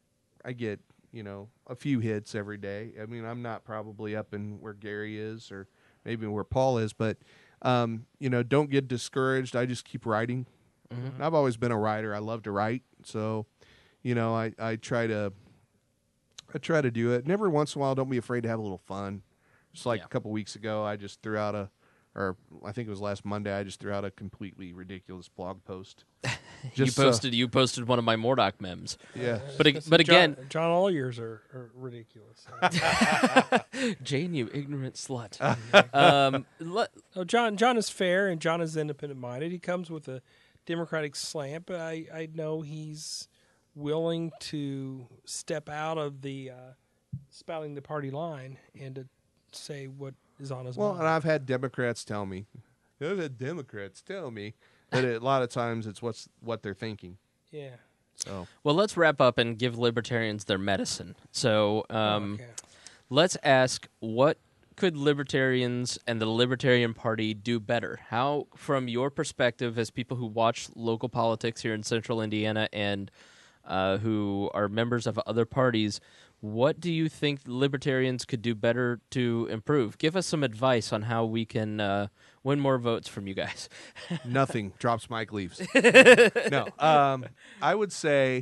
a few hits every day. I mean, I'm not probably up in where Gary is or maybe where Paul is, but don't get discouraged. I just keep writing. Mm-hmm. I've always been a writer. I love to write, so I try to do it. And every once in a while, don't be afraid to have a little fun. Just like Yeah. a couple weeks ago, I just threw out or I think it was last Monday, I just threw out a completely ridiculous blog post. You posted one of my Mordock memes. Yeah. But again, John, all yours are ridiculous. Jane, you ignorant slut. No, John is fair and John is independent minded. He comes with a Democratic slant, but I know he's willing to step out of the spouting the party line and to say what is on his Well, mind. and I've had Democrats tell me that a lot of times it's what they're thinking. Yeah. So well, let's wrap up and give libertarians their medicine. So Okay. let's ask, what could libertarians and the Libertarian Party do better? How, from your perspective as people who watch local politics here in central Indiana and who are members of other parties, what do you think libertarians could do better to improve? Give us some advice on how we can win more votes from you guys. nothing. Drops Mike leaves. No. I would say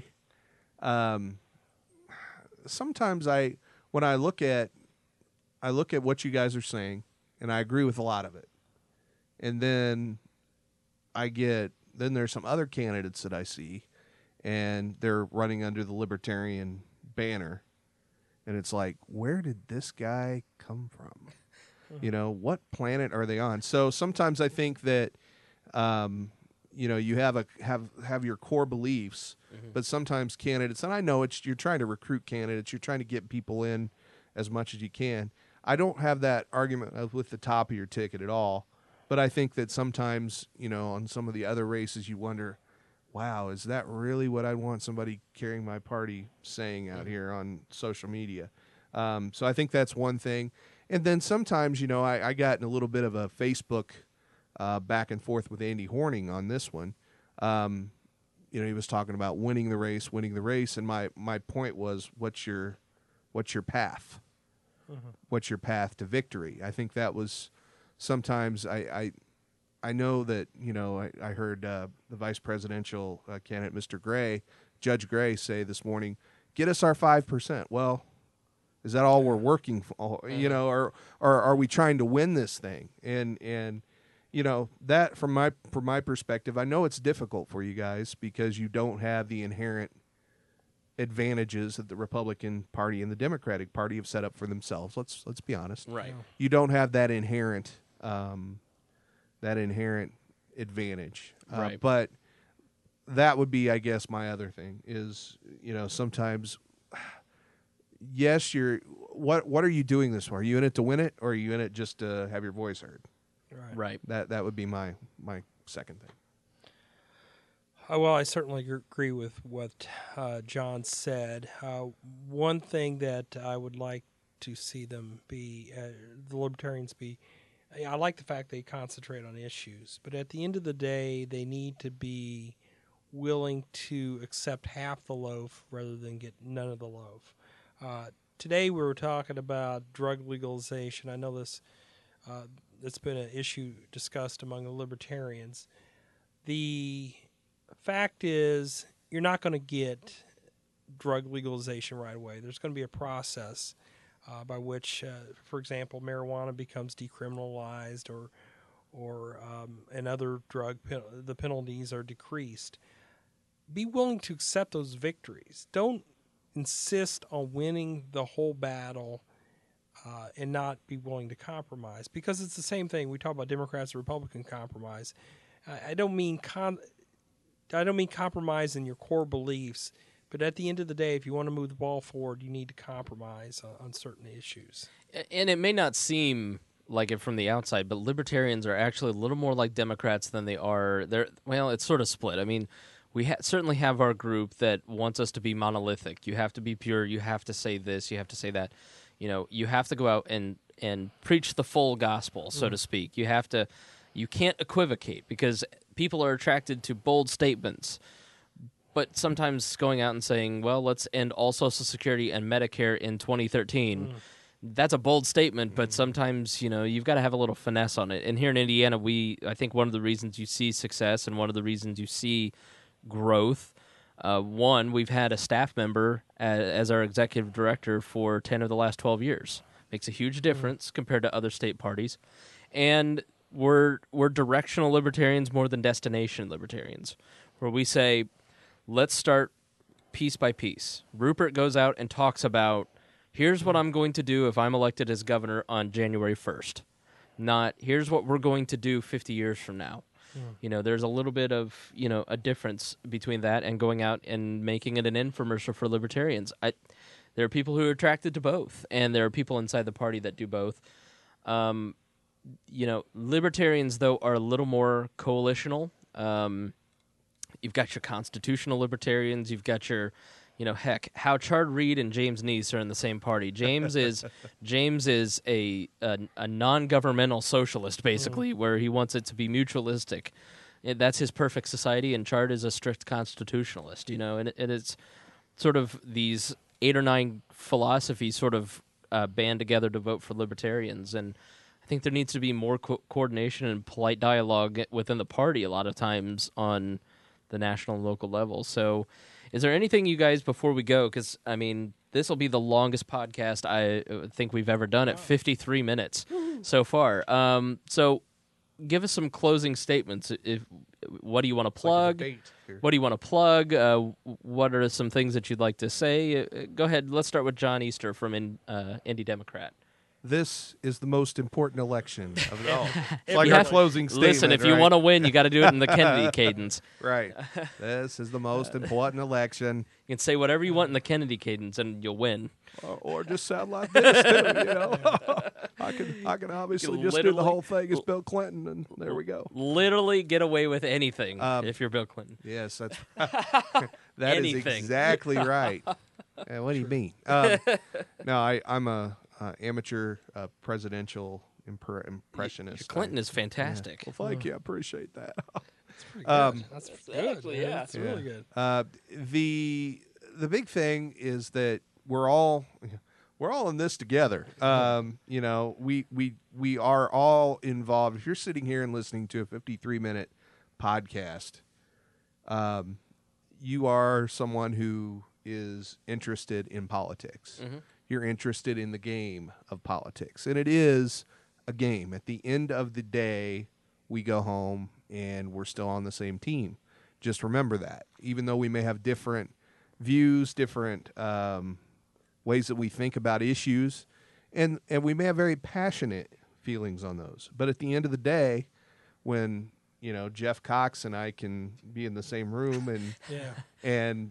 sometimes when I look at what you guys are saying, and I agree with a lot of it. And then there's some other candidates that I see, and they're running under the Libertarian banner. And it's like, where did this guy come from? What planet are they on? So sometimes I think that, you have your core beliefs, but sometimes candidates, and I know you're trying to recruit candidates, you're trying to get people in as much as you can. I don't have that argument with the top of your ticket at all, but I think that sometimes, on some of the other races, you wonder, wow, is that really what I want somebody carrying my party saying out here on social media? So I think that's one thing. And then sometimes, I got in a little bit of a Facebook back and forth with Andy Horning on this one. He was talking about winning the race, and my point was, what's your path? What's your path to victory? I think that was sometimes I know that, I heard the vice presidential candidate, Mr. Gray, Judge Gray, say this morning, get us our 5%. Well, is that all we're working for? Or are we trying to win this thing? And that from my perspective, I know it's difficult for you guys because you don't have the inherent advantages that the Republican Party and the Democratic Party have set up for themselves. Let's be honest. Right. You don't have that inherent that inherent advantage. Right. But that would be, I guess, my other thing is, sometimes, yes, what are you doing this for? Are you in it to win it, or are you in it just to have your voice heard? Right. That would be my second thing. Well, I certainly agree with what John said. One thing that I would like to see them be, the Libertarians be, I like the fact they concentrate on issues, but at the end of the day, they need to be willing to accept half the loaf rather than get none of the loaf. Today we were talking about drug legalization. I know this it's been an issue discussed among the Libertarians. The fact is, you're not going to get drug legalization right away. There's going to be a process by which, for example, marijuana becomes decriminalized, or and other the penalties are decreased. Be willing to accept those victories. Don't insist on winning the whole battle and not be willing to compromise, because it's the same thing. We talk about Democrats and Republican compromise. I don't mean compromise in your core beliefs, but at the end of the day, if you want to move the ball forward, you need to compromise on certain issues. And it may not seem like it from the outside, but libertarians are actually a little more like Democrats than they are. Well, it's sort of split. I mean, we certainly have our group that wants us to be monolithic. You have to be pure. You have to say this. You have to say that. You have to go out and preach the full gospel, so to speak. You can't equivocate, because people are attracted to bold statements. But sometimes going out and saying, well, let's end all Social Security and Medicare in 2013, that's a bold statement, but sometimes, you've got to have a little finesse on it. And here in Indiana, I think one of the reasons you see success and one of the reasons you see growth, one, we've had a staff member as our executive director for 10 of the last 12 years. Makes a huge difference compared to other state parties. And we're directional libertarians more than destination libertarians, where we say, let's start piece by piece. Rupert goes out and talks about, here's what I'm going to do if I'm elected as governor on January 1st. Not, here's what we're going to do 50 years from now. There's a little bit of, a difference between that and going out and making it an infomercial for libertarians. There are people who are attracted to both, and there are people inside the party that do both. Libertarians, though, are a little more coalitional. You've got your constitutional libertarians. You've got your, Howard Reed and James Neese are in the same party. James is a non-governmental socialist, basically, where he wants it to be mutualistic. That's his perfect society, and Chard is a strict constitutionalist, and it's sort of these 8 or 9 philosophies sort of band together to vote for libertarians. And I think there needs to be more coordination and polite dialogue within the party a lot of times on the national and local level. So is there anything you guys, before we go, because, this will be the longest podcast I think we've ever done at 53 minutes so far. So give us some closing statements. What do you want to plug? What do you want to plug? What are some things that you'd like to say? Go ahead. Let's start with John Easter from Indy Democrat. This is the most important election of it all. It's like our closing statement. Listen, if you want to win, you got to do it in the Kennedy cadence. Right. This is the most important election. You can say whatever you want in the Kennedy cadence, and you'll win. Or just sound like this, too, I can obviously just do the whole thing as Bill Clinton, and there we go. Literally get away with anything if you're Bill Clinton. Yes, that's that is exactly right. What do you mean? No, I'm a amateur presidential impressionist. Clinton is fantastic. Yeah. Well, thank you. I appreciate that. That's pretty good. That's actually, yeah. That's really good. The big thing is that we're all in this together. We are all involved. If you're sitting here and listening to a 53-minute podcast, you are someone who is interested in politics. Mm-hmm. You're interested in the game of politics. And it is a game. At the end of the day, we go home and we're still on the same team. Just remember that. Even though we may have different views, different ways that we think about issues, and we may have very passionate feelings on those. But at the end of the day, when Jeff Cox and I can be in the same room and Yeah. and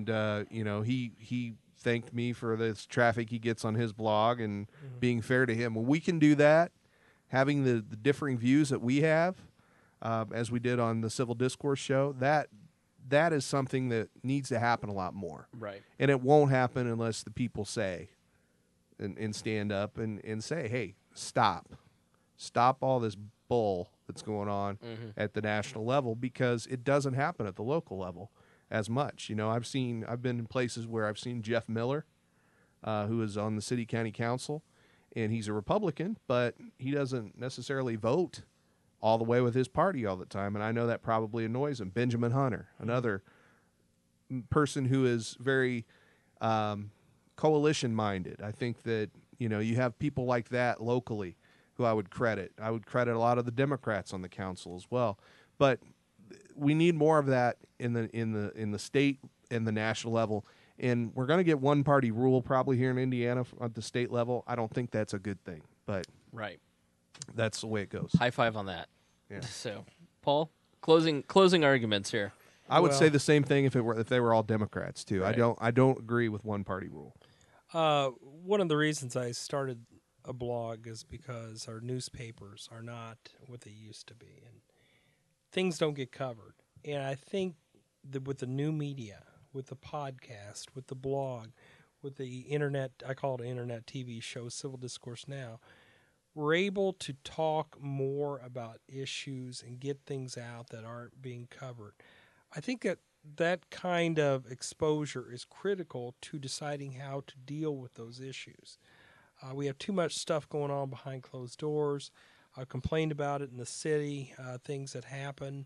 he thanked me for this traffic he gets on his blog and being fair to him. When we can do that, having the differing views that we have, as we did on the Civil Discourse show, that is something that needs to happen a lot more. Right. And it won't happen unless the people say and stand up and say, hey, stop all this bull that's going on at the national level, because it doesn't happen at the local level as much. I've been in places where I've seen Jeff Miller, who is on the city county council, and he's a Republican, but he doesn't necessarily vote all the way with his party all the time, and I know that probably annoys him. Benjamin Hunter, another person who is very coalition-minded. I think that, you have people like that locally who I would credit. I would credit a lot of the Democrats on the council as well. But we need more of that in the state and the national level. And we're going to get one-party rule probably here in Indiana at the state level. I don't think that's a good thing, but Right. that's the way it goes. High five on that. Yeah. So, Paul, closing arguments here. I would Well- say the same thing if they were all Democrats too. Right. I don't agree with one-party rule. One of the reasons I started a blog is because our newspapers are not what they used to be, and things don't get covered. And I think that with the new media, with the podcast, with the blog, with the internet, I call it an internet TV show, Civil Discourse Now, we're able to talk more about issues and get things out that aren't being covered. I think that kind of exposure is critical to deciding how to deal with those issues. We have too much stuff going on behind closed doors. I complained about it in the city, things that happen,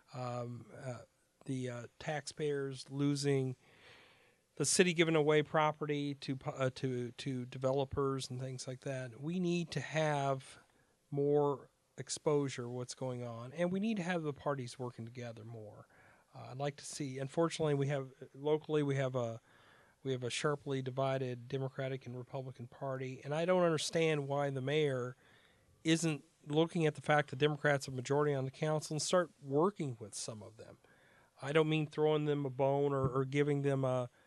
the taxpayers losing, the city giving away property to developers and things like that. We need to have more exposure of what's going on, and we need to have the parties working together more. I'd like to see. Unfortunately, we have a sharply divided Democratic and Republican Party, and I don't understand why the mayor isn't looking at the fact that Democrats are majority on the council and start working with some of them. I don't mean throwing them a bone or giving them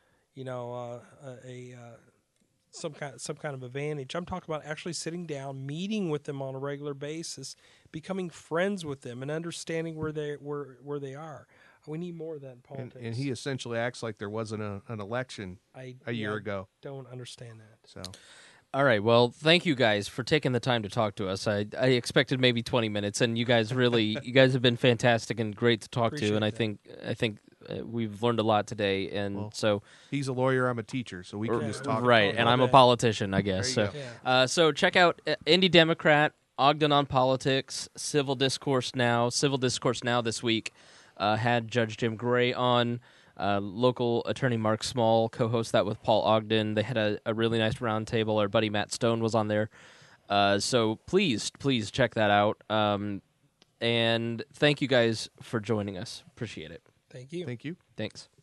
some kind of advantage. I'm talking about actually sitting down, meeting with them on a regular basis, becoming friends with them, and understanding where they are. We need more of that in politics. And he essentially acts like there wasn't an election a year ago. Don't understand that. So, All right. Well, thank you guys for taking the time to talk to us. I expected maybe 20 minutes, and you guys have been fantastic and great to talk to. And I think we've learned a lot today. And so he's a lawyer, I'm a teacher, so we can just talk. right. about And all I'm a day. politician, I guess. There So, you go. so check out Indy Democrat, Ogden on Politics, Civil Discourse Now. Civil Discourse Now this week had Judge Jim Gray on. Local attorney Mark Small co-host that with Paul Ogden. They had a really nice round table. Our buddy Matt Stone was on there. So please check that out. And thank you guys for joining us. Appreciate it. Thank you. Thank you. Thanks.